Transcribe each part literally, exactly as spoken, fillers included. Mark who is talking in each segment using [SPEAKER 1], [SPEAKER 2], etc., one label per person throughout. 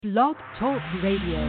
[SPEAKER 1] Blog Talk Radio.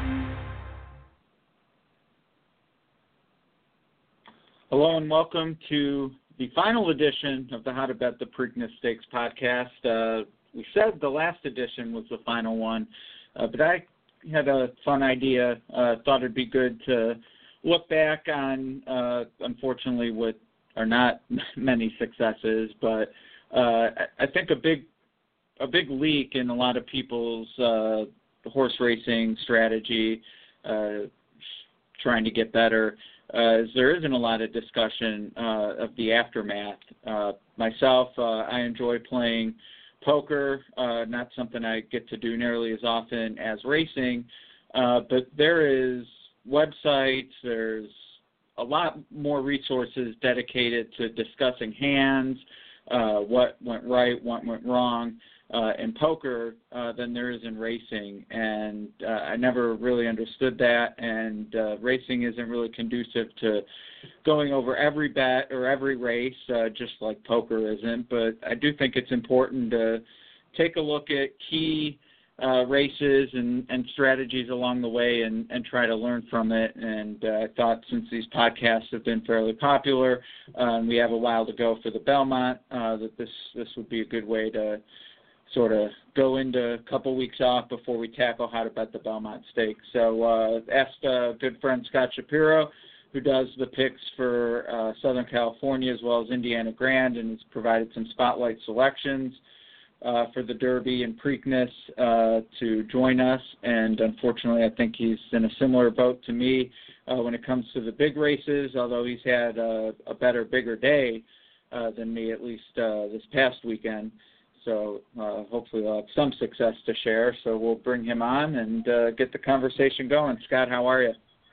[SPEAKER 2] Hello and welcome to the final edition of the How to Bet the Preakness Stakes podcast. Uh, we said the last edition was the final one, uh, but I had a fun idea. Uh, thought it'd be good to look back on, uh, unfortunately, what are not many successes, but uh, I think a big a big leak in a lot of people's uh, horse racing strategy, uh, trying to get better, uh, is there isn't a lot of discussion uh, of the aftermath. Uh, myself, uh, I enjoy playing poker, uh, not something I get to do nearly as often as racing, uh, but there is websites, there's a lot more resources dedicated to discussing hands, uh, what went right, what went wrong, Uh, in poker uh, than there is in racing, and uh, I never really understood that, and uh, racing isn't really conducive to going over every bet or every race, uh, just like poker isn't, but I do think it's important to take a look at key uh, races and, and strategies along the way and, and try to learn from it, and uh, I thought since these podcasts have been fairly popular, um, we have a while to go for the Belmont, uh, that this, this would be a good way to sort of go into a couple weeks off before we tackle how to bet the Belmont Stakes. So uh, asked a good friend Scott Shapiro, who does the picks for uh, Southern California as well as Indiana Grand, and has provided some spotlight selections uh, for the Derby and Preakness uh, to join us. And unfortunately, I think he's in a similar boat to me uh, when it comes to the big races, although he's had a, a better, bigger day uh, than me, at least uh, this past weekend. So uh, hopefully we'll have some success to share. So we'll bring him on and uh, get the conversation going. Scott, how are you?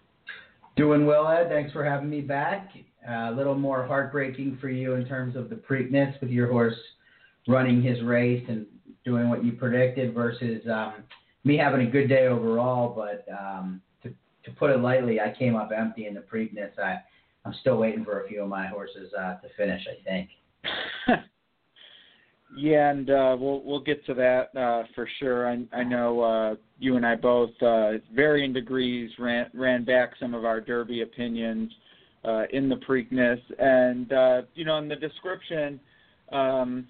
[SPEAKER 3] Doing well, Ed. Thanks for having me back. Uh, a little more heartbreaking for you in terms of the Preakness with your horse running his race and doing what you predicted versus um, me having a good day overall. But um, to, to put it lightly, I came up empty in the Preakness. I, I'm still waiting for a few of my horses uh, to finish, I think.
[SPEAKER 2] Yeah, and uh, we'll we'll get to that uh, for sure. I, I know uh, you and I both, uh, varying degrees, ran ran back some of our Derby opinions uh, in the Preakness, and uh, you know, in the description, um,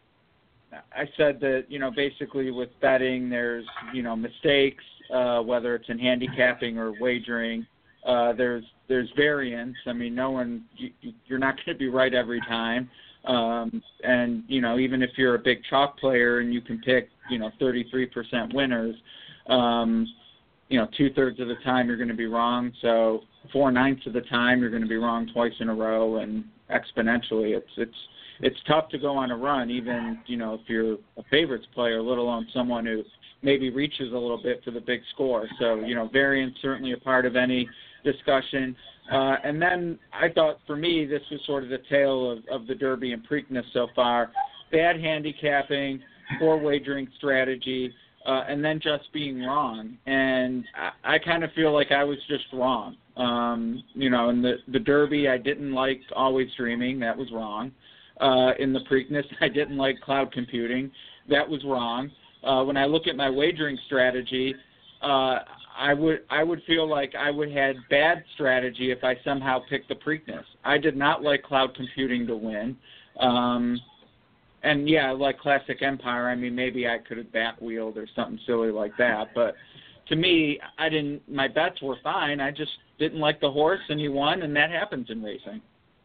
[SPEAKER 2] I said that you know basically with betting, there's you know mistakes, uh, whether it's in handicapping or wagering. Uh, there's there's variance. I mean, no one you, you're not going to be right every time. Um, and, you know, even if you're a big chalk player and you can pick, you know, thirty-three percent winners, um, you know, two-thirds of the time you're going to be wrong. So four-ninths of the time you're going to be wrong twice in a row, and exponentially. It's it's it's tough to go on a run, even, you know, if you're a favorites player, let alone someone who maybe reaches a little bit for the big score. So, you know, variance certainly a part of any discussion. Uh, and then I thought for me this was sort of the tale of, of the Derby and Preakness so far. Bad handicapping, poor wagering strategy, uh, and then just being wrong. And I, I kind of feel like I was just wrong. Um, you know, in the, the Derby, I didn't like Always Dreaming. That was wrong. Uh, in the Preakness, I didn't like cloud computing. That was wrong. Uh, when I look at my wagering strategy, uh, I would I would feel like I would had bad strategy if I somehow picked the Preakness. I did not like cloud computing to win. Um, and, yeah, like Classic Empire, I mean, maybe I could have back-wheeled or something silly like that. But to me, I didn't. My bets were fine. I just didn't like the horse, and he won, and that happens in racing.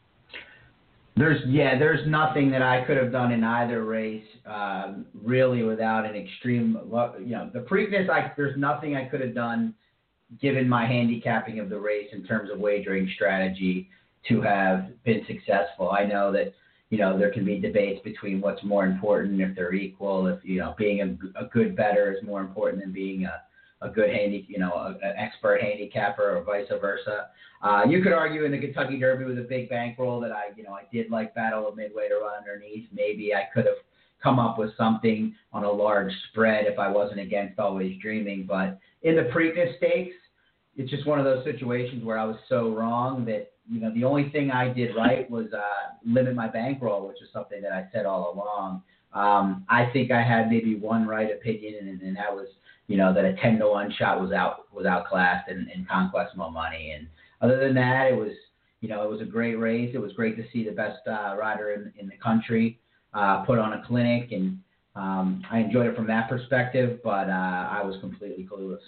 [SPEAKER 3] There's yeah, there's nothing that I could have done in either race, um, really, without an extreme. You know, the Preakness, I there's nothing I could have done, given my handicapping of the race in terms of wagering strategy, to have been successful. I know that you know there can be debates between what's more important if they're equal. If you know being a, a good bettor is more important than being a a good handy, you know, a, an expert handicapper, or vice versa. Uh, you could argue in the Kentucky Derby with a big bankroll that I, you know, I did like Battle of Midway to run underneath. Maybe I could have come up with something on a large spread if I wasn't against Always Dreaming. But in the Preakness Stakes, it's just one of those situations where I was so wrong that, you know, the only thing I did right was uh, limit my bankroll, which is something that I said all along. Um, I think I had maybe one right opinion, and, and that was you know, that a ten to one shot was out was outclassed in, in Conquest Mo Money. And other than that, it was, you know, it was a great race. It was great to see the best uh, rider in, in the country uh, put on a clinic, and um, I enjoyed it from that perspective, but uh, I was completely clueless.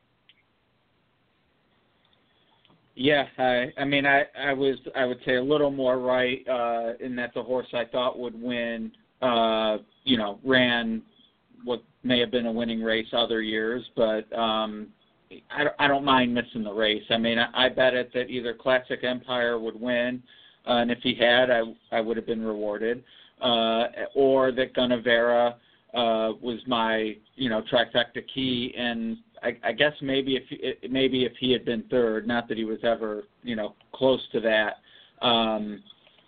[SPEAKER 2] Yeah, I, I mean, I, I was, I would say a little more right uh, in that the horse I thought would win, uh, you know, ran what may have been a winning race other years, but um, I, don't, I don't mind missing the race. I mean, I, I bet it that either Classic Empire would win, uh, and if he had, I, I would have been rewarded, uh, or that Gunnevera uh, was my, you know, trifecta key, and I, I guess maybe if maybe if he had been third, not that he was ever, you know, close to that, um,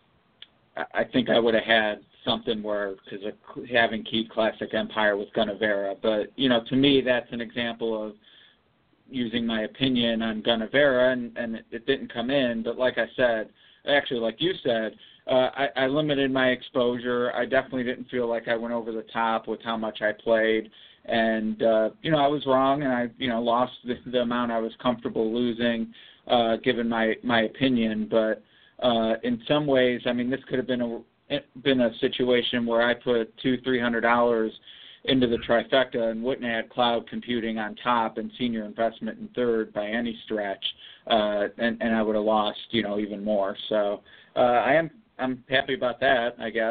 [SPEAKER 2] I, I think I would have had something where, because having keyed Classic Empire with Gunnevera. But, you know, to me, that's an example of using my opinion on Gunnevera, and, and it, it didn't come in. But like I said, actually, like you said, uh, I, I limited my exposure. I definitely didn't feel like I went over the top with how much I played. And, uh, you know, I was wrong, and I, you know, lost the, the amount I was comfortable losing, uh, given my, my opinion. But uh, in some ways, I mean, this could have been a been a situation where I put two, three hundred dollars into the trifecta and wouldn't have had cloud computing on top and senior investment in third by any stretch, uh, and, and I would have lost, you know, even more. So uh, I am I'm happy about that, I guess.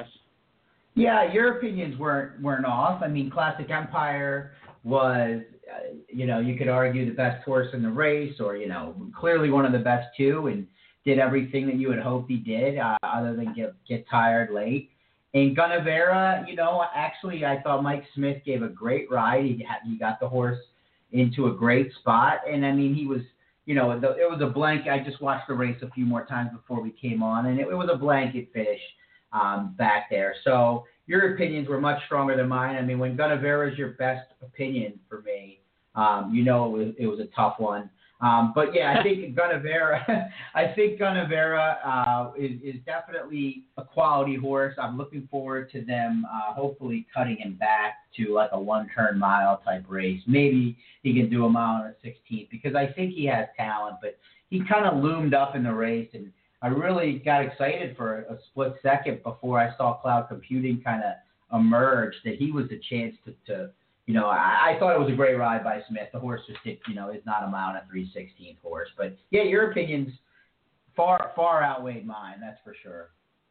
[SPEAKER 3] Yeah, your opinions weren't weren't off. I mean, Classic Empire was, uh, you know, you could argue the best horse in the race, or, you know, clearly one of the best too, and did everything that you would hope he did, uh, other than get get tired late. And Gunnevera, you know, actually I thought Mike Smith gave a great ride. He had, he got the horse into a great spot, and I mean, he was, you know, the, it was a blank. I just watched the race a few more times before we came on, and it, it was a blanket finish um, back there. So your opinions were much stronger than mine. I mean, when Gunnevera is your best opinion for me, um, you know, it was, it was a tough one. Um, but yeah, I think Gunnevera, I think Gunnevera uh, is, is definitely a quality horse. I'm looking forward to them uh, hopefully cutting him back to like a one-turn mile type race. Maybe he can do a mile and a sixteenth, because I think he has talent, but he kind of loomed up in the race, and I really got excited for a, a split second before I saw cloud computing kind of emerge that he was a chance to, to You know, I, I thought it was a great ride by Smith. The horse just, you know, is not a mile and a three sixteenth horse. But, yeah, your opinions far far outweighed mine, that's for sure.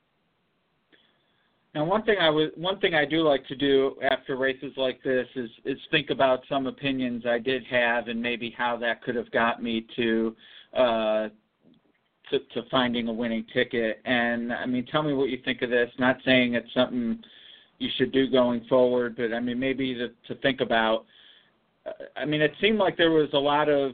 [SPEAKER 2] Now, one thing I was, one thing I do like to do after races like this is, is think about some opinions I did have and maybe how that could have got me to, uh, to, to finding a winning ticket. And, I mean, tell me what you think of this. Not saying it's something you should do going forward, but I mean, maybe to, to think about. Uh, I mean, it seemed like there was a lot of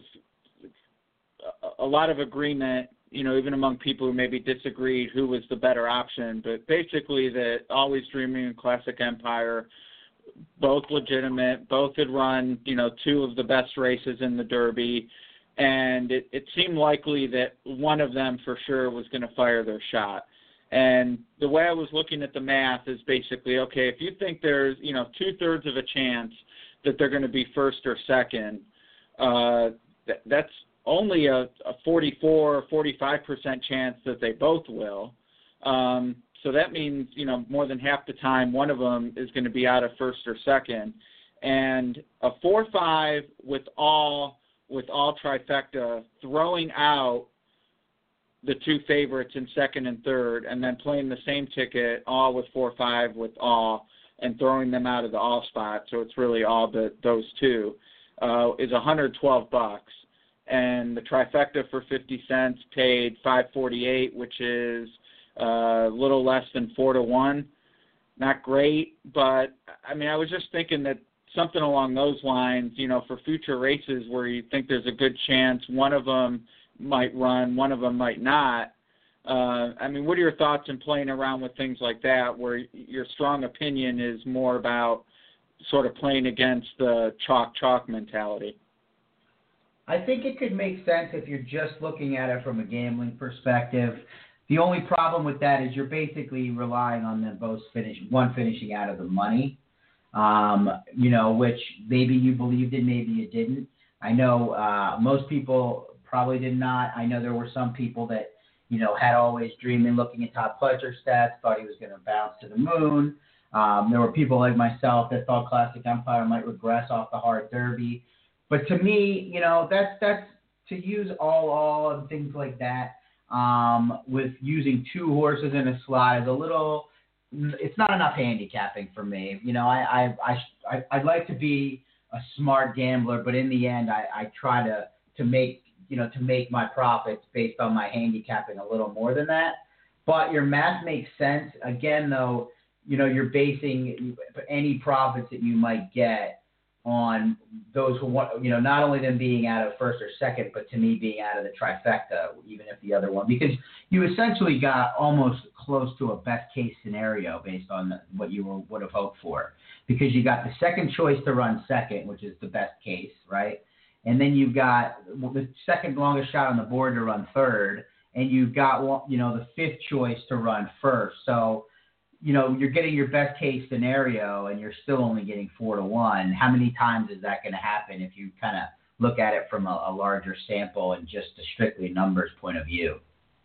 [SPEAKER 2] a lot of agreement, you know, even among people who maybe disagreed who was the better option. But basically, that Always Dreaming and Classic Empire, both legitimate, both had run, you know, two of the best races in the Derby, and it, it seemed likely that one of them for sure was going to fire their shot. And the way I was looking at the math is basically, okay, if you think there's, you know, two-thirds of a chance that they're going to be first or second, uh, th- that's only a, a forty-four or forty-five percent chance that they both will. Um, so that means, you know, more than half the time one of them is going to be out of first or second. And a four five with all, with all trifecta, throwing out the two favorites in second and third, and then playing the same ticket, all with four five with all, and throwing them out of the all spot, so it's really all but those two, uh, is one hundred twelve bucks. And the trifecta for fifty cents paid five forty-eight, which is uh, a little less than four to one. Not great, but I mean, I was just thinking that something along those lines, you know, for future races where you think there's a good chance one of them might run, one of them might not. Uh, I mean, what are your thoughts in playing around with things like that, where your strong opinion is more about sort of playing against the chalk-chalk mentality?
[SPEAKER 3] I think it could make sense if you're just looking at it from a gambling perspective. The only problem with that is you're basically relying on them both finish, one finishing out of the money. um, you know, which maybe you believed in, maybe you didn't. I know uh, most people probably did not. I know there were some people that, you know, had always dreamed and looking at Todd Pletcher's stats, thought he was going to bounce to the moon. Um, there were people like myself that thought Classic Empire might regress off the hard Derby. But to me, you know, that's that's to use all all and things like that um, with using two horses in a slot is a little. It's not enough handicapping for me. You know, I I I I'd like to be a smart gambler, but in the end, I, I try to to make you know to make my profits based on my handicapping a little more than that. But your math makes sense. Again, though, you know, you're basing any profits that you might get on those who want, you know, not only them being out of first or second, but to me being out of the trifecta, even if the other one, because you essentially got almost close to a best case scenario based on what you were, would have hoped for, because you got the second choice to run second, which is the best case, right? And then you've got the second longest shot on the board to run third, and you've got, you know, the fifth choice to run first. So, you know, you're getting your best case scenario and you're still only getting four to one. How many times is that going to happen if you kind of look at it from a, a larger sample and just a strictly numbers point of view?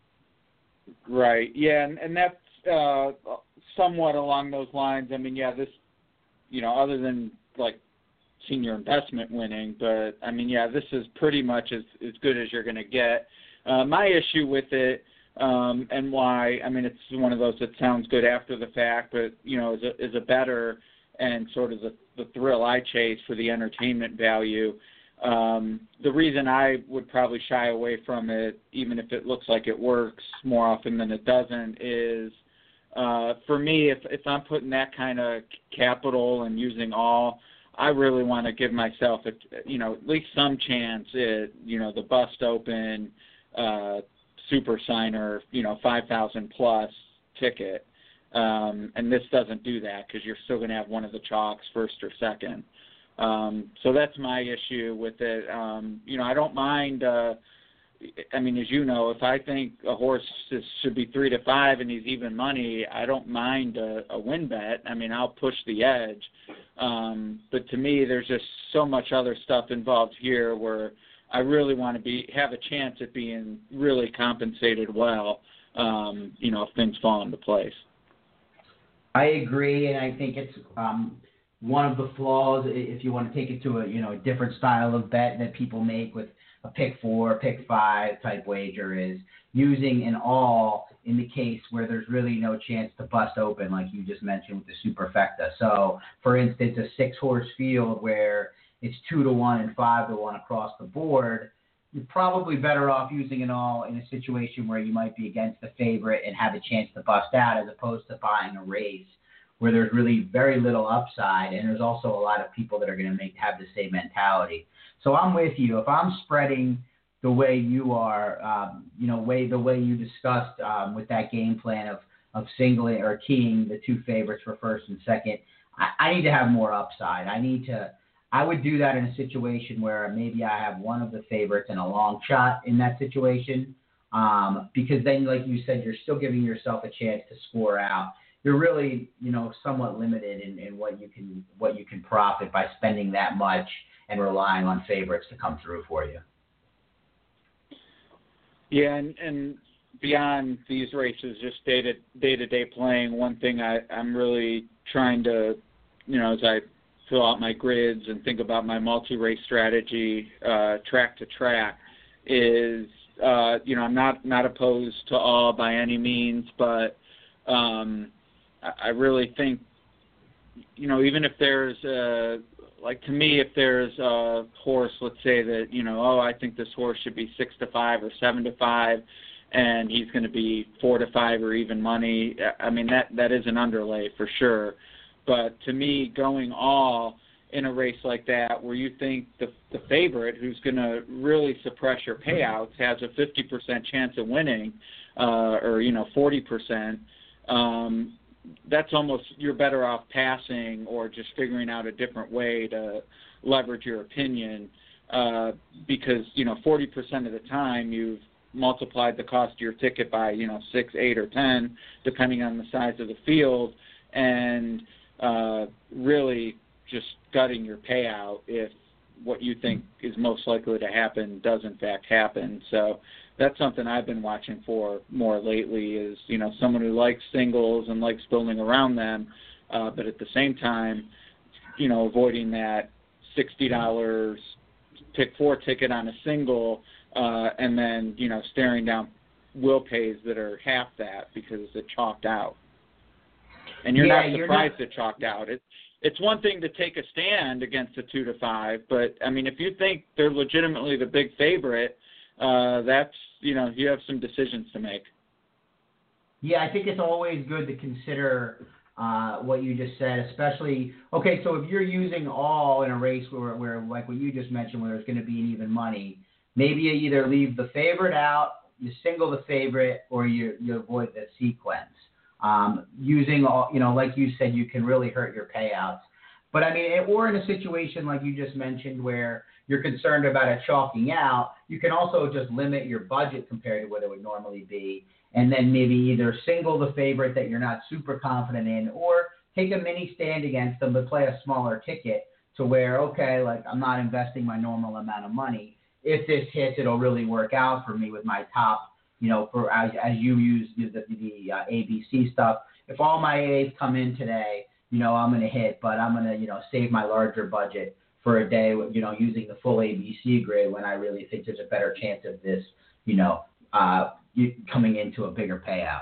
[SPEAKER 2] Right. Yeah. And, and that's uh, somewhat along those lines. I mean, yeah, this, you know, other than like senior investment winning, but I mean, yeah, this is pretty much as, as good as you're going to get. Uh, my issue with it, Um, and why, I mean, it's one of those that sounds good after the fact, but, you know, is a, is a better and sort of the, the thrill I chase for the entertainment value. Um, the reason I would probably shy away from it, even if it looks like it works more often than it doesn't, is uh, for me, if, if I'm putting that kind of capital and using all, I really want to give myself, a, you know, at least some chance at, you know, the bust open, uh, super signer, you know, five thousand plus ticket. Um, and this doesn't do that because you're still going to have one of the chalks first or second. Um, so that's my issue with it. Um, you know, I don't mind, uh, I mean, as you know, if I think a horse is, should be three to five and he's even money, I don't mind a, a win bet. I mean, I'll push the edge. Um, but to me, there's just so much other stuff involved here where I really want to be have a chance at being really compensated well, um, you know, if things fall into place.
[SPEAKER 3] I agree, and I think it's um, one of the flaws, if you want to take it to a, you know, a different style of bet that people make with a pick four, pick five type wager, is using an all in the case where there's really no chance to bust open, like you just mentioned with the superfecta. So, for instance, a six-horse field where it's two to one and five to one across the board, you're probably better off using it all in a situation where you might be against the favorite and have a chance to bust out, as opposed to buying a race where there's really very little upside, and there's also a lot of people that are going to make have the same mentality. So I'm with you. If I'm spreading the way you are, um, you know, way the way you discussed um, with that game plan of of singling or keying the two favorites for first and second, I, I need to have more upside. I need to. I would do that in a situation where maybe I have one of the favorites and a long shot in that situation, um, because then, like you said, you're still giving yourself a chance to score out. You're really, you know, somewhat limited in, in what you can what you can profit by spending that much and relying on favorites to come through for you.
[SPEAKER 2] Yeah, and, and beyond these races, just day to day to day playing, one thing I, I'm really trying to, you know, as I fill out my grids and think about my multi-race strategy, uh, track to track, is, uh, you know, I'm not, not opposed to all by any means, but um, I, I really think, you know, even if there's, a, like to me, if there's a horse, let's say that, you know, oh, I think this horse should be six to five or seven to five, and he's going to be four to five or even money, I mean, that, that is an underlay for sure. But to me, going all in a race like that where you think the, the favorite, who's going to really suppress your payouts, has a fifty percent chance of winning, uh, or, you know, forty percent, um, that's almost, you're better off passing or just figuring out a different way to leverage your opinion, uh, because, you know, forty percent of the time you've multiplied the cost of your ticket by, you know, six, eight, or ten, depending on the size of the field, and uh, really just gutting your payout if what you think is most likely to happen does in fact happen. So that's something I've been watching for more lately is, you know, someone who likes singles and likes building around them, uh, but at the same time, you know, avoiding that sixty dollars pick four ticket on a single uh, and then, you know, staring down will pays that are half that because it chalked out. And you're
[SPEAKER 3] yeah,
[SPEAKER 2] not surprised
[SPEAKER 3] you're not...
[SPEAKER 2] it chalked out. It, it's one thing to take a stand against a two to five, but, I mean, if you think they're legitimately the big favorite, uh, that's, you know, you have some decisions to make.
[SPEAKER 3] Yeah, I think it's always good to consider uh, what you just said, especially, okay, so if you're using all in a race where, where like what you just mentioned, where there's going to be an even money, maybe you either leave the favorite out, you single the favorite, or you, you avoid the sequence. Um, using all, you know, like you said, you can really hurt your payouts. But I mean, or in a situation like you just mentioned where you're concerned about it chalking out, you can also just limit your budget compared to what it would normally be, and then maybe either single the favorite that you're not super confident in, or take a mini stand against them but play a smaller ticket to where, okay, like I'm not investing my normal amount of money. If this hits, it'll really work out for me with my top, you know, for as, as you use the, the, the uh, A B C stuff. If all my A's come in today, you know, I'm going to hit, but I'm going to, you know, save my larger budget for a day, you know, using the full A B C grid when I really think there's a better chance of this, you know, uh, coming into a bigger payout.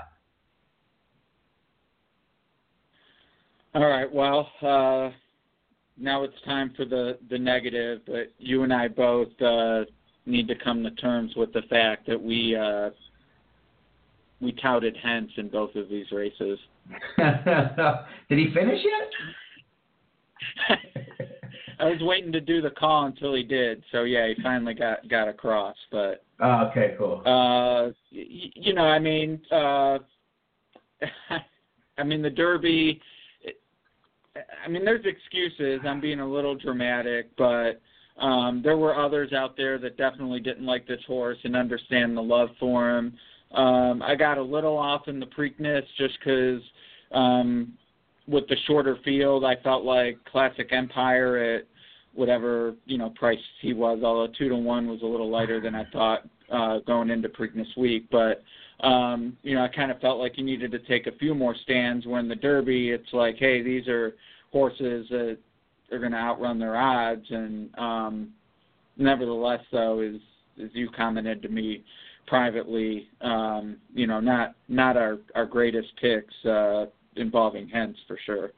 [SPEAKER 2] All right, well, uh, now it's time for the, the negative, but you and I both uh, need to come to terms with the fact that we uh, we touted Hentz in both of these races.
[SPEAKER 3] Did he finish yet?
[SPEAKER 2] I was waiting to do the call until he did, so yeah, he finally got, got across. But
[SPEAKER 3] oh, okay, cool.
[SPEAKER 2] Uh, y- you know, I mean, uh, I mean the Derby. I mean, there's excuses. I'm being a little dramatic, but um, there were others out there that definitely didn't like this horse and understand the love for him. Um, I got a little off in the Preakness just because um, with the shorter field, I felt like Classic Empire at whatever, you know, price he was, although two to one was a little lighter than I thought uh, going into Preakness week. But, um, you know, I kind of felt like he needed to take a few more stands when the Derby, it's like, hey, these are horses that are going to outrun their odds. And um, nevertheless, though, as, as you commented to me privately, um, you know, not not our, our greatest picks uh, involving Hentz for sure.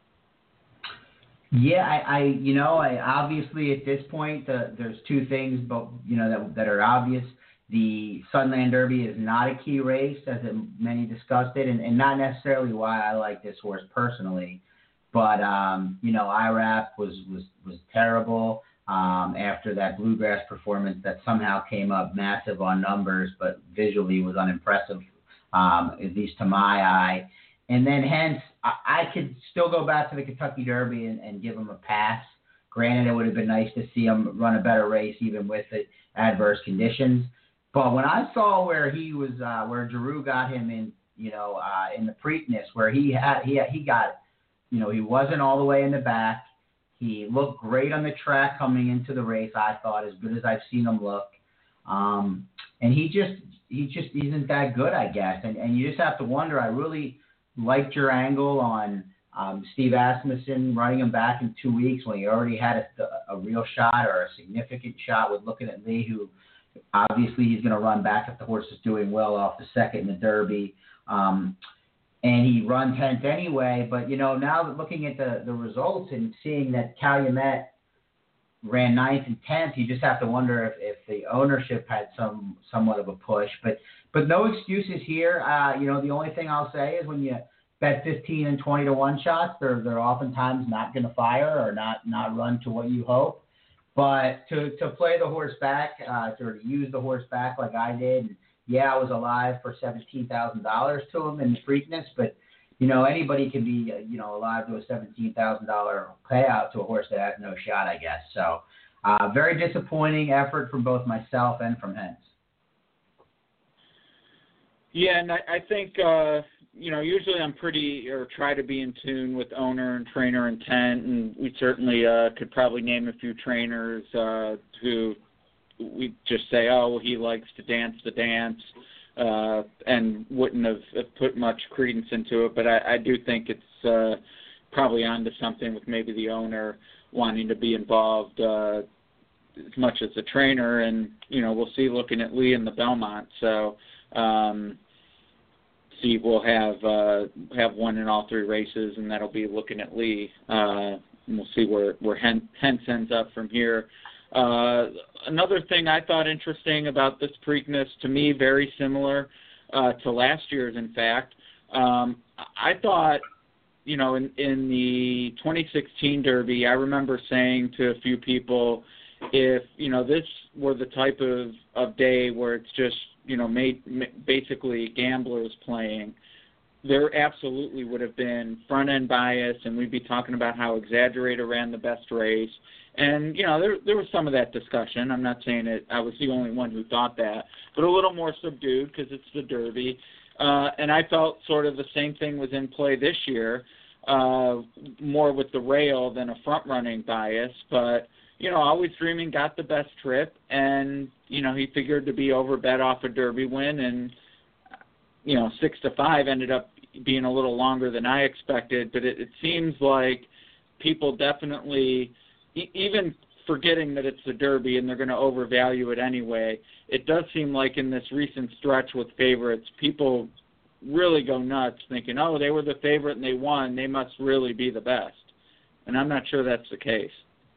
[SPEAKER 3] Yeah, I, I you know, I obviously at this point the, there's two things, but you know that that are obvious. The Sunland Derby is not a key race, as it, many discussed it, and, and not necessarily why I like this horse personally, but um, you know, I RAP was was was terrible. Um, after that Bluegrass performance that somehow came up massive on numbers, but visually was unimpressive, um, at least to my eye. And then hence, I, I could still go back to the Kentucky Derby and, and give him a pass. Granted, it would have been nice to see him run a better race even with the adverse conditions. But when I saw where he was, uh, where Giroux got him in, you know, uh, in the Preakness, where he had, he had, he got, you know, he wasn't all the way in the back. He looked great on the track coming into the race, I thought, as good as I've seen him look. Um, and he just he just isn't that good, I guess. And, and you just have to wonder, I really liked your angle on um, Steve Asmussen running him back in two weeks when he already had a, a real shot or a significant shot with looking at Lee, who obviously he's going to run back if the horse is doing well off the second in the Derby. Um And he runs Hentz anyway, but, you know, now that looking at the, the results and seeing that Calumet ran ninth and tenth, you just have to wonder if, if the ownership had some somewhat of a push. But but no excuses here. Uh, you know, the only thing I'll say is when you bet fifteen and twenty to one shots, they're they're oftentimes not going to fire or not, not run to what you hope. But to, to play the horse back, uh, to use the horse back like I did, and yeah, I was alive for seventeen thousand dollars to him in the Preakness, but, you know, anybody can be, uh, you know, alive to a seventeen thousand dollars payout to a horse that has no shot, I guess. So, uh, very disappointing effort from both myself and from Hentz.
[SPEAKER 2] Yeah, and I, I think, uh, you know, usually I'm pretty, or try to be in tune with owner and trainer intent, and we certainly uh, could probably name a few trainers uh, who we just say, oh, well, he likes to dance the dance, uh, and wouldn't have, have put much credence into it. But I, I do think it's uh, probably onto something with maybe the owner wanting to be involved uh, as much as the trainer, and, you know, we'll see looking at Lee in the Belmont. So, um, Steve will have uh, have one in all three races, and that'll be looking at Lee. Uh, and we'll see where, where Hentz ends up from here. Uh, another thing I thought interesting about this Preakness, to me, very similar uh, to last year's, in fact. Um, I thought, you know, in, in the twenty sixteen Derby, I remember saying to a few people, if, you know, this were the type of, of day where it's just, you know, made, basically gamblers playing, there absolutely would have been front-end bias, and we'd be talking about how Exaggerator ran the best race. And, you know, there there was some of that discussion. I'm not saying it, I was the only one who thought that, but a little more subdued because it's the Derby. Uh, and I felt sort of the same thing was in play this year, uh, more with the rail than a front-running bias. But, you know, Always Dreaming got the best trip, and, you know, he figured to be overbet off a Derby win, and, you know, six to five ended up being a little longer than I expected. But it, it seems like people definitely, even forgetting that it's the Derby and they're going to overvalue it anyway, it does seem like in this recent stretch with favorites, people really go nuts thinking, oh, they were the favorite and they won, they must really be the best. And I'm not sure that's the case.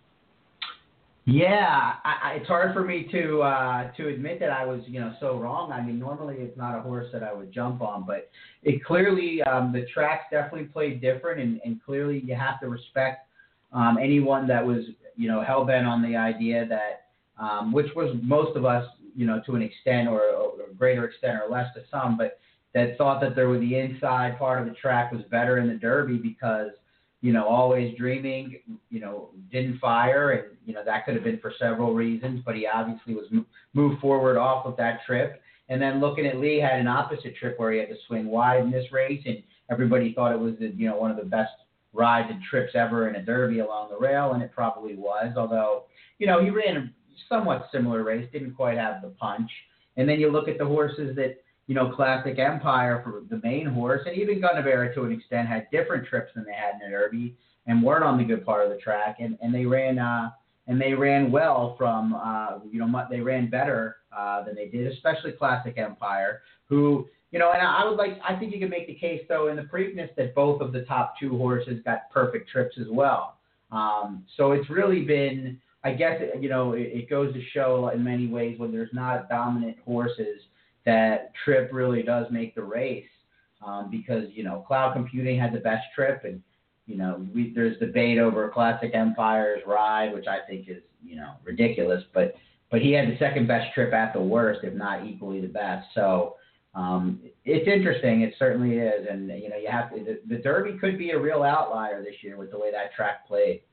[SPEAKER 3] Yeah, I, I, it's hard for me to uh, to admit that I was, you know, so wrong. I mean, normally it's not a horse that I would jump on, but it clearly, um, the tracks definitely played different, and, and clearly you have to respect um, anyone that was, you know, hell-bent on the idea that, um, which was most of us, you know, to an extent or, or a greater extent or less to some, but that thought that there was the inside part of the track was better in the Derby because, you know, Always Dreaming, you know, didn't fire, and, you know, that could have been for several reasons, but he obviously was moved forward off of that trip. And then Looking at Lee had an opposite trip where he had to swing wide in this race, and everybody thought it was, the, you know, one of the best rides and trips ever in a Derby along the rail, and it probably was, although, you know, he ran a somewhat similar race, didn't quite have the punch. And then you look at the horses that, you know, Classic Empire for the main horse, and even Gunnevera to an extent had different trips than they had in the Derby and weren't on the good part of the track, and, and they ran uh, and they ran well from uh, you know they ran better uh, than they did, especially Classic Empire, who, you know, and I would like I think you could make the case though in the Preakness that both of the top two horses got perfect trips as well. Um, so it's really been, I guess, you know, it, it goes to show in many ways when there's not dominant horses, that trip really does make the race, um, because, you know, Cloud Computing had the best trip, and, you know, we, there's debate over Classic Empire's ride, which I think is, you know, ridiculous, but but he had the second best trip at the worst, if not equally the best. So um, it's interesting. It certainly is, and, you know, you have to, the, the Derby could be a real outlier this year with the way that track played.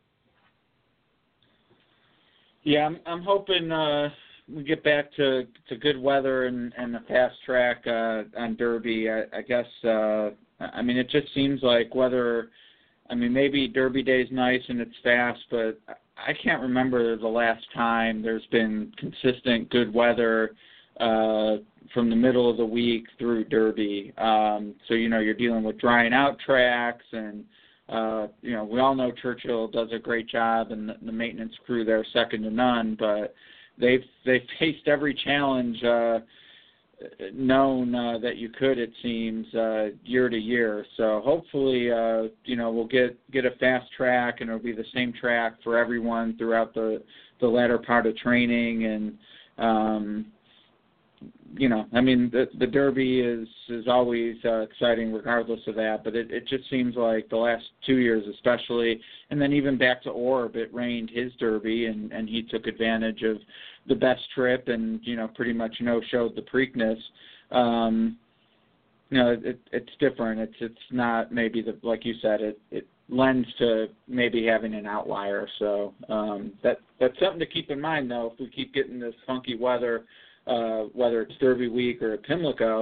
[SPEAKER 2] Yeah, I'm, I'm hoping uh, we get back to, to good weather and, and the fast track uh, on Derby. I, I guess, uh, I mean, it just seems like whether, I mean, maybe Derby Day's nice and it's fast, but I can't remember the last time there's been consistent good weather uh, from the middle of the week through Derby. Um, so, you know, you're dealing with drying out tracks, and Uh, you know, we all know Churchill does a great job, and the, the maintenance crew there second to none. But they've they've faced every challenge uh, known uh, that you could, it seems, uh, year to year. So hopefully, uh, you know, we'll get get a fast track, and it'll be the same track for everyone throughout the the latter part of training. And um, you know, I mean, the the Derby is is always uh, exciting regardless of that, but it, it just seems like the last two years especially, and then even back to Orb, it rained his Derby, and, and he took advantage of the best trip and, you know, pretty much no-showed the Preakness. Um, you know, it, it's different. It's it's not maybe, the like you said, it, it lends to maybe having an outlier. So um, that that's something to keep in mind, though, if we keep getting this funky weather, Uh, whether it's Derby week or at Pimlico,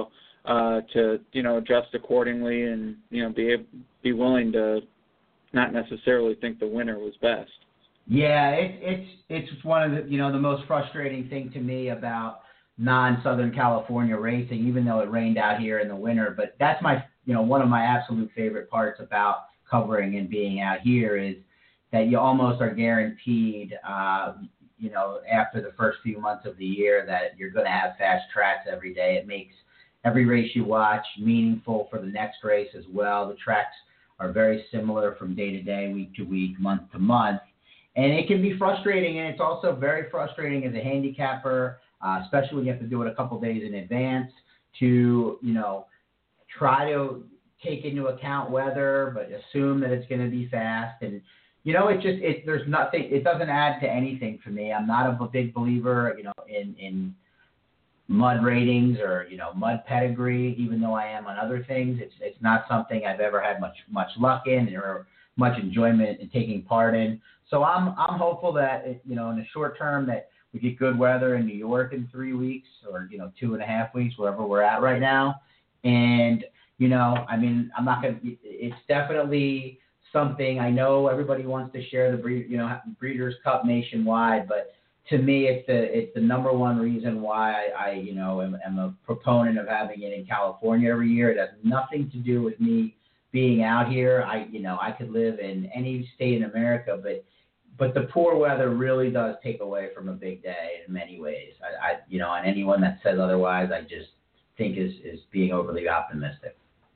[SPEAKER 2] uh, to, you know, adjust accordingly and, you know, be be willing to not necessarily think the winner was best.
[SPEAKER 3] Yeah, it, it's it's one of the, you know, the most frustrating thing to me about non-Southern California racing, even though it rained out here in the winter. But that's my, you know, one of my absolute favorite parts about covering and being out here is that you almost are guaranteed, uh, you know, after the first few months of the year that you're going to have fast tracks every day. It makes every race you watch meaningful for the next race as well. The tracks are very similar from day to day, week to week, month to month. And it can be frustrating, and it's also very frustrating as a handicapper, uh, especially when you have to do it a couple days in advance, to, you know, try to take into account weather, but assume that it's going to be fast. And, you know, it just, it, there's nothing, it doesn't add to anything for me. I'm not a big believer, you know, in, in mud ratings or, you know, mud pedigree, even though I am on other things. It's, it's not something I've ever had much, much luck in or much enjoyment in taking part in. So I'm I'm hopeful that, it, you know, in the short term that we get good weather in New York in three weeks or, you know, two and a half weeks, wherever we're at right now. And, you know, I mean, I'm not going to – it's definitely something. I know everybody wants to share the, breed, you know, Breeders' Cup nationwide, but to me it's the it's the number one reason why I, I you know, am, am a proponent of having it in California every year. It has nothing to do with me being out here. I, you know, I could live in any state in America, but – But the poor weather really does take away from a big day in many ways. I, I you know, and anyone that says otherwise, I just think is, is being overly optimistic.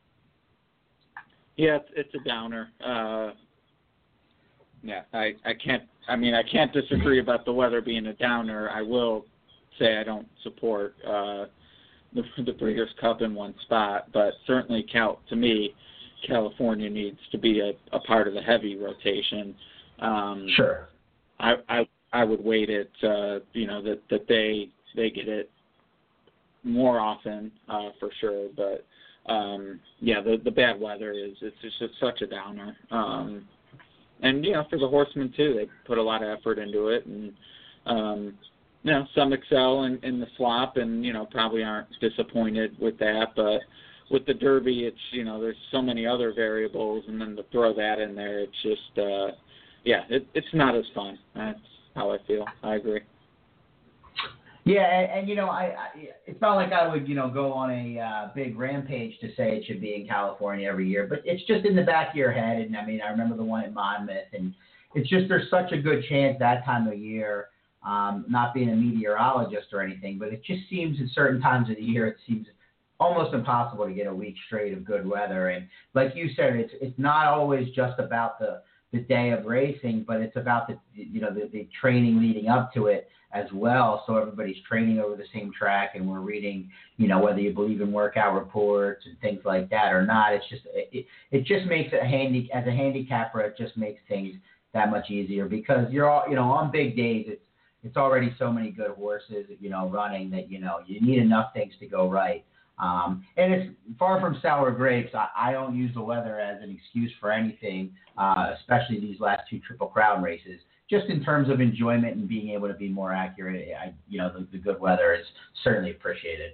[SPEAKER 2] Yeah, it's, it's a downer. Uh, yeah, I, I can't. I mean, I can't disagree about the weather being a downer. I will say I don't support uh, the, the Breeders' Cup in one spot, but certainly, Cal, to me, California needs to be a, a part of the heavy rotation. Um,
[SPEAKER 3] sure.
[SPEAKER 2] I, I I would wait it, uh, you know, that, that they they get it more often uh, for sure. But um, yeah, the the bad weather is it's just such a downer. Um, and you know, for the horsemen too, they put a lot of effort into it, and um, you know, some excel in, in the slop, and you know, probably aren't disappointed with that, but. With the Derby, it's, you know, there's so many other variables, and then to throw that in there, it's just, uh, yeah, it, it's not as fun. That's how I feel. I agree.
[SPEAKER 3] Yeah, and, and you know, I, I it's not like I would, you know, go on a uh, big rampage to say it should be in California every year, but it's just in the back of your head. And I mean, I remember the one at Monmouth, and it's just there's such a good chance that time of year. Um, not being a meteorologist or anything, but it just seems at certain times of the year, it seems almost impossible to get a week straight of good weather. And like you said, it's it's not always just about the, the day of racing, but it's about the you know the, the training leading up to it as well. So everybody's training over the same track, and we're reading, you know, whether you believe in workout reports and things like that or not. It's just it, it just makes it handy as a handicapper. It just makes things that much easier because you're all you know on big days. It's it's already so many good horses, you know, running that you know you need enough things to go right. Um, and it's far from sour grapes. I, I don't use the weather as an excuse for anything, uh, especially these last two Triple Crown races. Just in terms of enjoyment and being able to be more accurate, I, you know, the, the good weather is certainly appreciated.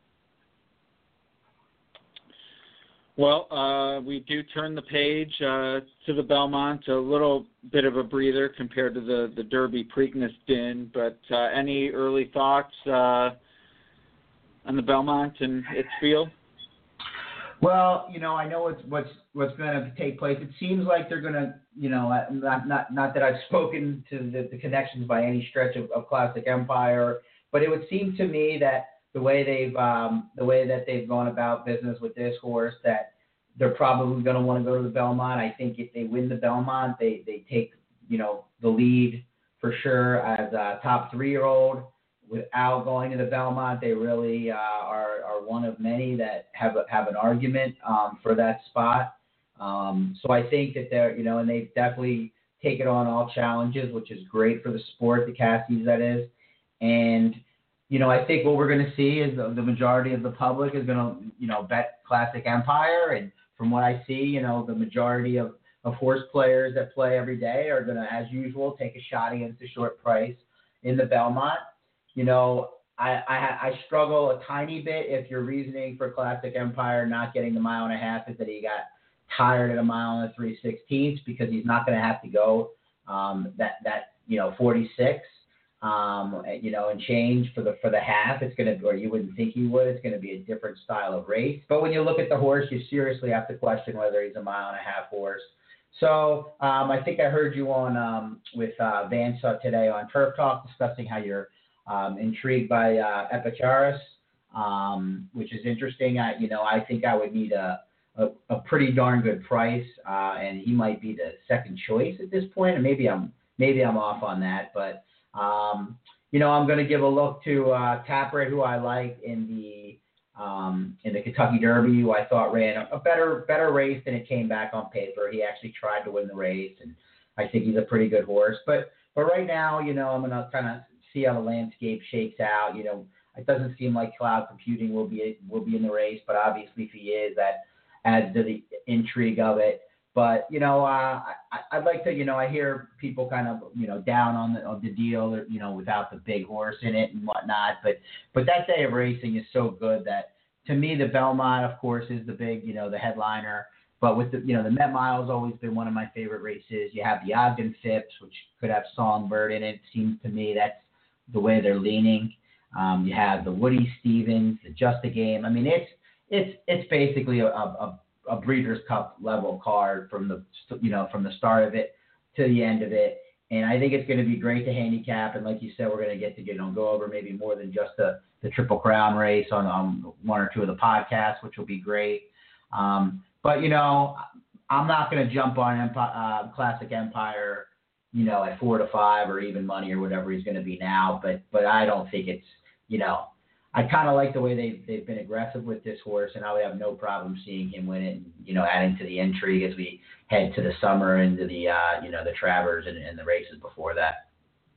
[SPEAKER 2] Well, uh, we do turn the page uh, to the Belmont, a little bit of a breather compared to the, the Derby Preakness din, but uh, any early thoughts uh, on the Belmont and its field?
[SPEAKER 3] Well, you know, I know what's what's what's going to take place. It seems like they're going to, you know, not not not that I've spoken to the, the connections by any stretch of, of Classic Empire, but it would seem to me that the way they've um, the way that they've gone about business with this horse, that they're probably going to want to go to the Belmont. I think if they win the Belmont, they they take, you know, the lead for sure as a top three-year-old. Without going to the Belmont, they really uh, are, are one of many that have a, have an argument um, for that spot. Um, so I think that they're, you know, and they've definitely taken on all challenges, which is great for the sport, the Cassies, that is. And, you know, I think what we're going to see is the, the majority of the public is going to, you know, bet Classic Empire. And from what I see, you know, the majority of, of horse players that play every day are going to, as usual, take a shot against a short price in the Belmont. You know, I, I I struggle a tiny bit if your reasoning for Classic Empire not getting the mile and a half is that he got tired at a mile and a three sixteenths, because he's not going to have to go um, that that you know forty-six um, you know and change for the for the half. It's going to, or you wouldn't think he would. It's going to be a different style of race. But when you look at the horse, you seriously have to question whether he's a mile and a half horse. So um, I think I heard you on um, with uh, Vance today on Turf Talk discussing how you're Um, intrigued by uh, Epicharis, um, which is interesting. I, you know, I think I would need a, a, a pretty darn good price, uh, and he might be the second choice at this point. And maybe I'm maybe I'm off on that, but um, you know, I'm going to give a look to uh, Tapwrit, who I like in the um, in the Kentucky Derby, who I thought ran a, a better better race than it came back on paper. He actually tried to win the race, and I think he's a pretty good horse. But but right now, you know, I'm going to kind of see how the landscape shakes out. You know, it doesn't seem like Cloud Computing will be will be in the race, but obviously if he is, that adds to the intrigue of it. But you know, uh, I, I'd like to, you know, I hear people kind of, you know, down on the on the deal, or, you know, without the big horse in it and whatnot. But but that day of racing is so good that, to me, the Belmont, of course, is the big, you know, the headliner. But with the, you know, the Met Mile has always been one of my favorite races. You have the Ogden Phipps, which could have Songbird in it. It seems to me that's the way they're leaning. Um, you have the Woody Stevens, the Just a Game. I mean, it's it's it's basically a, a, a Breeders' Cup level card from the you know from the start of it to the end of it. And I think it's going to be great to handicap. And like you said, we're going to get to you know go over maybe more than just the, the Triple Crown race on, on one or two of the podcasts, which will be great. Um, but you know, I'm not going to jump on Empire, uh, Classic Empire, you know, at four to five or even money or whatever he's going to be now. But but I don't think it's, you know, I kind of like the way they've, they've been aggressive with this horse, and I would have no problem seeing him win it, and, you know, adding to the intrigue as we head to the summer, into the, uh, you know, the Travers and, and the races before that.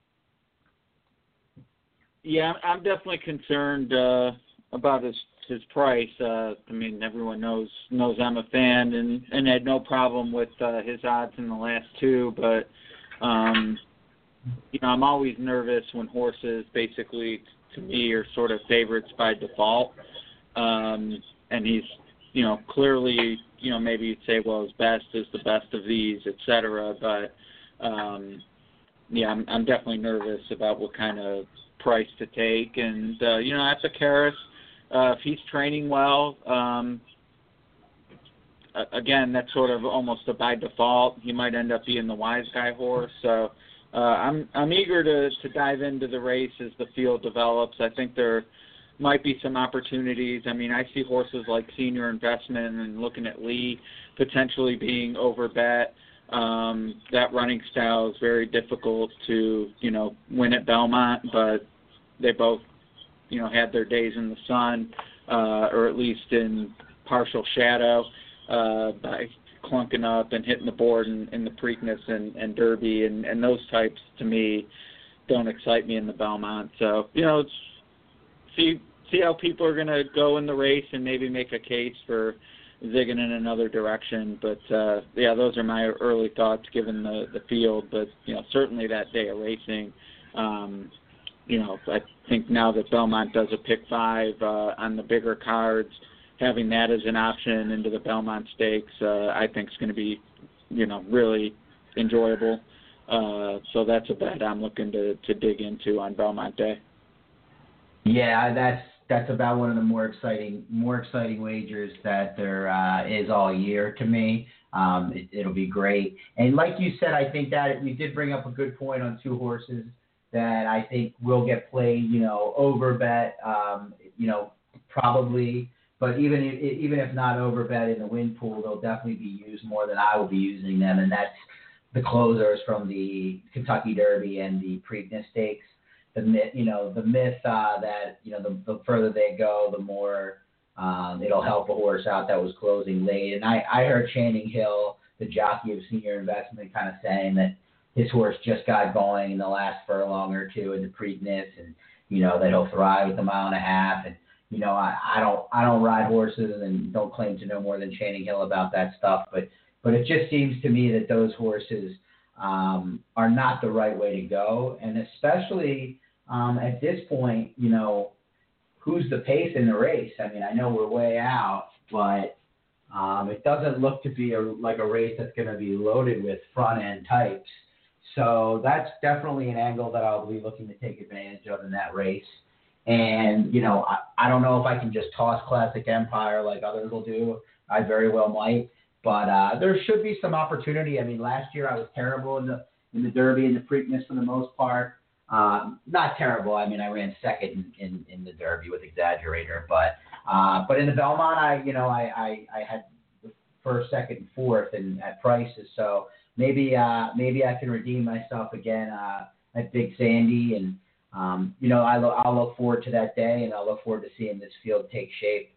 [SPEAKER 2] Yeah, I'm definitely concerned uh, about his his price. Uh, I mean, everyone knows knows I'm a fan, and, and had no problem with uh, his odds in the last two, but Um, you know, I'm always nervous when horses basically, to me, are sort of favorites by default. Um, and he's, you know, clearly, you know, maybe you'd say, well, his best is the best of these, et cetera. But, um, yeah, I'm, I'm definitely nervous about what kind of price to take. And, uh, you know, Epicharis, uh, if he's training well, um, again, that's sort of almost a by default. He might end up being the wise guy horse. So uh, I'm I'm eager to, to dive into the race as the field develops. I think there might be some opportunities. I mean, I see horses like Senior Investment and looking at Lee potentially being overbet. Um, that running style is very difficult to, you know, win at Belmont, but they both, you know, had their days in the sun, uh, or at least in partial shadow. Uh, by clunking up and hitting the board in, in the Preakness and, and Derby, and, and those types, to me, don't excite me in the Belmont. So, you know, it's, see see how people are going to go in the race and maybe make a case for zigging in another direction. But, uh, yeah, those are my early thoughts given the, the field. But, you know, certainly that day of racing, um, you know, I think now that Belmont does a pick five uh, on the bigger cards, having that as an option into the Belmont Stakes, uh, I think is going to be, you know, really enjoyable. Uh, so that's a bet I'm looking to, to dig into on Belmont Day.
[SPEAKER 3] Yeah, that's that's about one of the more exciting more exciting wagers that there uh, is all year to me. Um, it, it'll be great. And like you said, I think that you did bring up a good point on two horses that I think will get played, you know, over bet, um, you know, probably. But even if, even if not overbet in the win pool, they'll definitely be used more than I will be using them, and that's the closers from the Kentucky Derby and the Preakness Stakes. The myth, you know, the myth uh, that you know the, the further they go, the more um, it'll help a horse out that was closing late. And I, I heard Channing Hill, the jockey of Senior Investment, kind of saying that his horse just got going in the last furlong or two in the Preakness, and you know that he'll thrive at the mile and a half. And You know, I, I don't I don't ride horses and don't claim to know more than Channing Hill about that stuff, but but it just seems to me that those horses um, are not the right way to go, and especially um, at this point, you know, who's the pace in the race? I mean, I know we're way out, but um, it doesn't look to be a, like a race that's going to be loaded with front-end types. So that's definitely an angle that I'll be looking to take advantage of in that race. And, you know, I, I don't know if I can just toss Classic Empire like others will do. I very well might. But uh, there should be some opportunity. I mean, last year I was terrible in the in the Derby and the Preakness for the most part. Um, not terrible. I mean, I ran second in, in, in the Derby with Exaggerator. But uh, but in the Belmont, I you know I, I, I had the first, second, and fourth in, at prices. So maybe uh, maybe I can redeem myself again uh, at Big Sandy. And um, you know I lo- I'll look forward to that day, and I'll look forward to seeing this field take shape.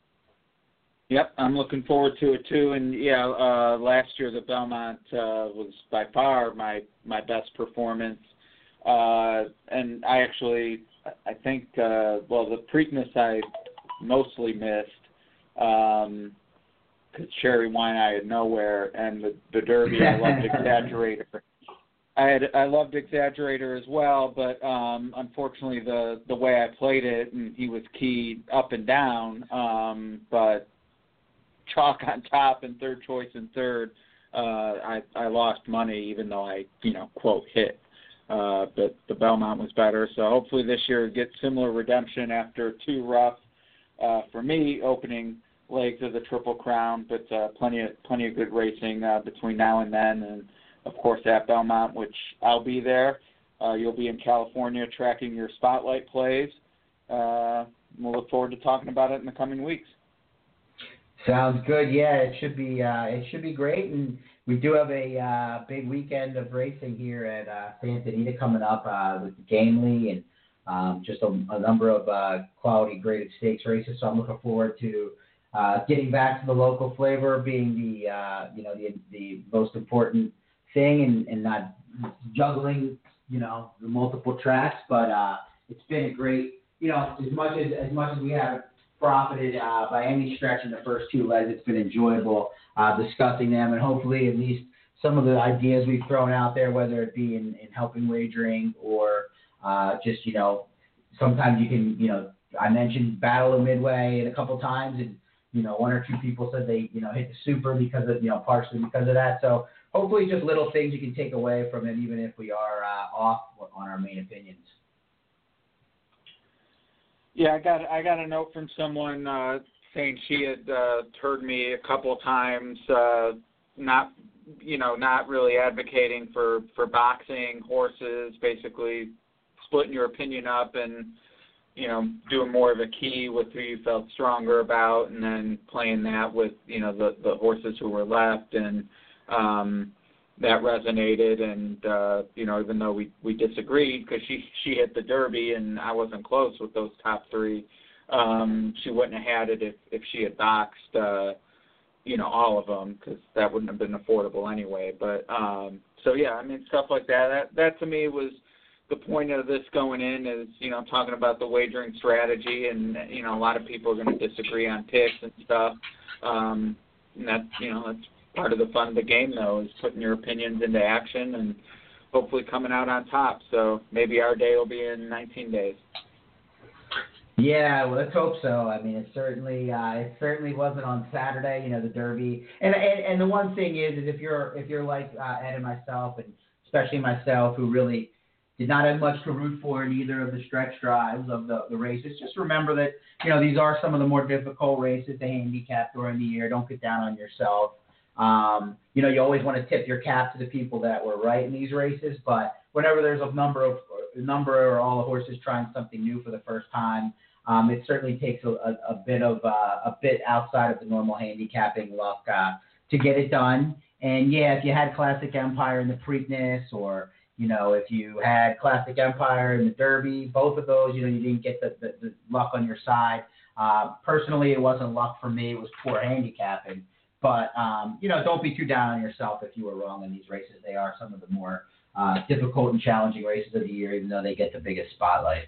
[SPEAKER 2] Yep, I'm looking forward to it too. And yeah, uh, last year the Belmont uh, was by far my, my best performance. Uh, and I actually, I think, uh, well, the Preakness I mostly missed because um, Cherry Wine I had nowhere, and the, the Derby I loved Exaggerator. I had I loved Exaggerator as well, but um, unfortunately the the way I played it, and he was keyed up and down, um, but chalk on top and third choice and third, uh, I, I lost money even though I, you know, quote, hit. Uh, but the Belmont was better. So hopefully this year get similar redemption after two rough, uh, for me, opening legs of the Triple Crown, but uh, plenty of plenty of good racing uh, between now and then. And, of course, at Belmont, which I'll be there. Uh, you'll be in California tracking your Spotlight plays. Uh, we'll look forward to talking about it in the coming weeks.
[SPEAKER 3] Sounds good. Yeah, it should be uh, it should be great, and we do have a uh, big weekend of racing here at uh, Santa Anita coming up uh, with the Gamely and um, just a, a number of uh, quality graded stakes races. So I'm looking forward to uh, getting back to the local flavor being the uh, you know the the most important thing, and, and not juggling you know the multiple tracks. But uh, it's been a great you know as much as as much as we have profited uh, by any stretch in the first two legs. It's been enjoyable uh, discussing them, and hopefully at least some of the ideas we've thrown out there, whether it be in, in helping wagering or uh, just, you know, sometimes you can, you know, I mentioned Battle of Midway a couple times, and, you know, one or two people said they, you know, hit the super because of, you know, partially because of that. So hopefully just little things you can take away from it, even if we are uh, off on our main opinions.
[SPEAKER 2] Yeah, I got I got a note from someone uh, saying she had uh, heard me a couple of times, uh, not you know not really advocating for, for boxing horses, basically splitting your opinion up and you know doing more of a key with who you felt stronger about, and then playing that with you know the, the horses who were left, and um, that resonated. And uh, you know even though we, we disagreed because she she hit the Derby and I wasn't close with those top three, um, she wouldn't have had it if, if she had boxed uh, you know all of them, because that wouldn't have been affordable anyway. But um, so yeah, I mean stuff like that. That that to me was the point of this going in, is you know talking about the wagering strategy, and you know a lot of people are going to disagree on picks and stuff. Um, and that you know that's part of the fun of the game, though, is putting your opinions into action and hopefully coming out on top. So maybe our day will be in nineteen days.
[SPEAKER 3] Yeah, well, let's hope so. I mean, it certainly uh, it certainly wasn't on Saturday, you know, the Derby. And and, and the one thing is, is if you're if you're like uh, Ed and myself, and especially myself, who really did not have much to root for in either of the stretch drives of the, the races, just remember that, you know, these are some of the more difficult races to handicap during the year. Don't get down on yourself. Um, you know, you always want to tip your cap to the people that were right in these races, but whenever there's a number of a number or all the horses trying something new for the first time, um, it certainly takes a, a, a bit of uh, a bit outside of the normal handicapping luck uh, to get it done. And yeah, if you had Classic Empire in the Preakness, or you know, if you had Classic Empire in the Derby, both of those, you know, you didn't get the, the, the luck on your side. Uh, personally, it wasn't luck for me; it was poor handicapping. But, um, you know, don't be too down on yourself if you were wrong in these races. They are some of the more uh, difficult and challenging races of the year, even though they get the biggest spotlight.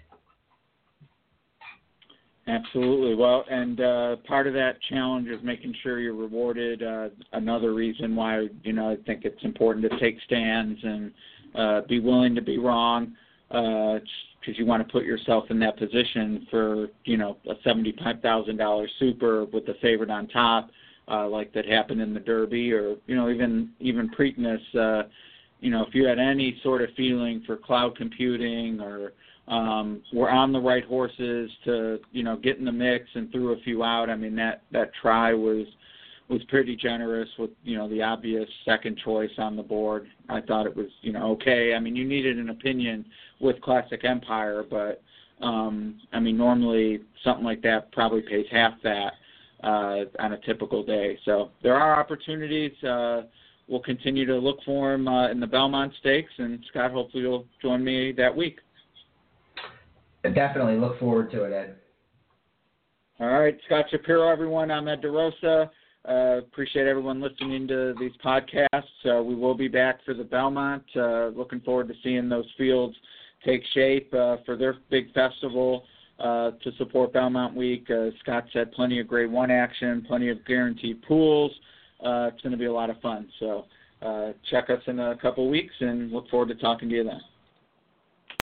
[SPEAKER 2] Absolutely. Well, and uh, part of that challenge is making sure you're rewarded. Uh, another reason why, you know, I think it's important to take stands and uh, be willing to be wrong. Uh, because you want to put yourself in that position for, you know, a seventy-five thousand dollars super with the favorite on top, uh, like that happened in the Derby, or, you know, even even Preakness. Uh, you know, if you had any sort of feeling for cloud computing, or um, were on the right horses to, you know, get in the mix and threw a few out, I mean, that, that try was was pretty generous with, you know, the obvious second choice on the board. I thought it was, you know, okay. I mean, you needed an opinion with Classic Empire, but, um, I mean, normally something like that probably pays half that uh, on a typical day. So there are opportunities. Uh, we'll continue to look for them uh, in the Belmont Stakes, and Scott, hopefully you'll join me that week.
[SPEAKER 3] I definitely look forward to it, Ed.
[SPEAKER 2] All right, Scott Shapiro, everyone. I'm Ed DeRosa. Uh, appreciate everyone listening to these podcasts. Uh, we will be back for the Belmont. Uh, looking forward to seeing those fields take shape uh, for their big festival uh, to support Belmont Week. Uh, Scott said plenty of grade one action, plenty of guaranteed pools. Uh, it's going to be a lot of fun. So uh, check us in a couple weeks, and look forward to talking to you then.